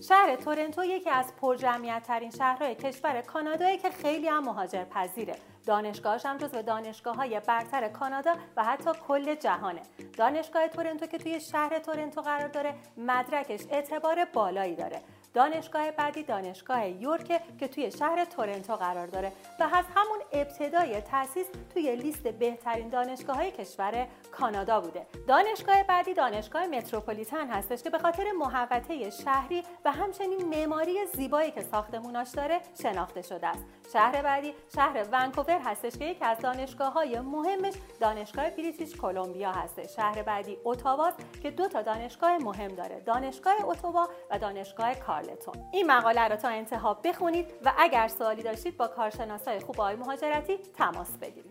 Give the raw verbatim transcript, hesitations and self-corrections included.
شهر تورنتو یکی از پرجمعیت ترین شهرهای کشور کانادایی که خیلی هم مهاجرپذیره. دانشگاهش هم جزو دانشگاه‌های برتر کانادا و حتی کل جهانه. دانشگاه تورنتو که توی شهر تورنتو قرار داره، مدرکش اعتبار بالایی داره. دانشگاه بعدی دانشگاه یورک که توی شهر تورنتو قرار داره و از همون ابتدای تأسیس توی لیست بهترین دانشگاه‌های کشور کانادا بوده. دانشگاه بعدی دانشگاه متروپولیتن هستش که به خاطر محوطه شهری و همچنین معماری زیبایی که ساختموناش داره شناخته شده است. شهر بعدی شهر ونکوور هستش که یکی از دانشگاه‌های مهمش دانشگاه بریتیش کلمبیا هستش. شهر بعدی اتاوا که دو تا دانشگاه مهم داره، دانشگاه اتاوا و دانشگاه کارلتون. این مقاله رو تا انتها بخونید و اگر سوالی داشتید با کارشناسای خوب آقای مهاجرتی تماس بگیرید.